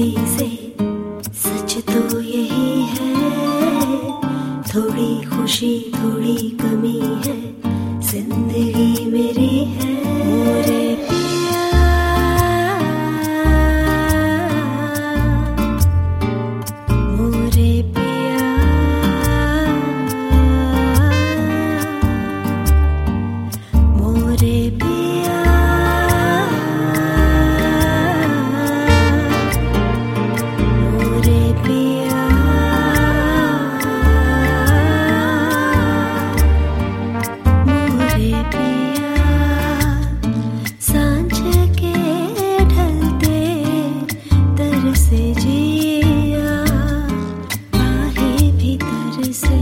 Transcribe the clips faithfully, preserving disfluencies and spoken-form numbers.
किसी से, सच तो यही है, थोड़ी खुशी थोड़ी कमी है, जिंदगी मेरी है। मोरे पिया, मोरे पिया, मोरे पिया, मोरे पिया, मोरे पिया। सांझ के ढलते तरसे जिया, आहे भीतर से।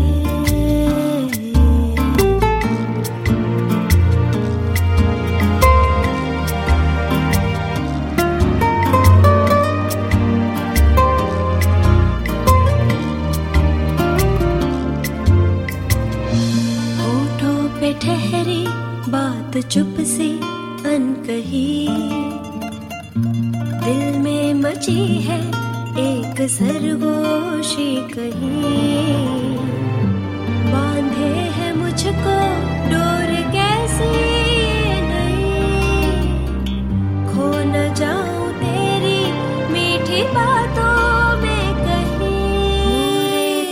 होठों पे ठहरी बात चुप सी अनकही, दिल में मची है एक सरगोशी कहीं। बांधे है मुझको डोर कैसी नहीं, खो न जाऊं तेरी मीठी बातों में कहीं।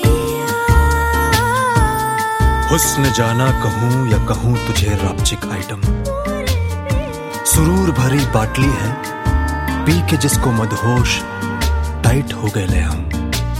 हुस्न जाना कहूँ या कहूँ तुझे रॉपचिक आइटम, सुरूर भरी बाटली है पी के जिसको मदहोश टाइट हो गए ले हम।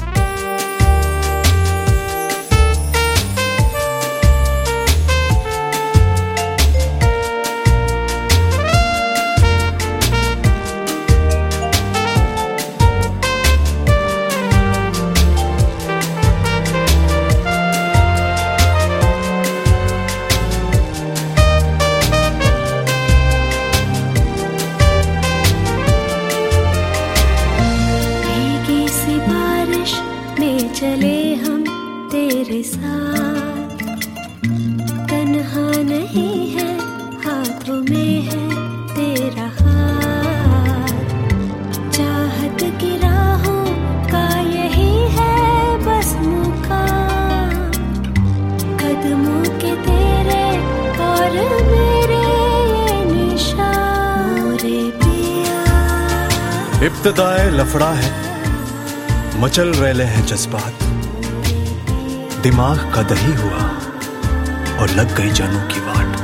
चले हम तेरे साथ, तन्हा नहीं है, हाथों में है तेरा हाथ। चाहत की राहों का यही है बस मुकाम, कदमों के तेरे और मेरे ये निशान। मोरे पिया, इब्तिदाए लफड़ा है, मचल रहे हैं जज्बात, दिमाग का दही हुआ और लग गई जानों की वाट।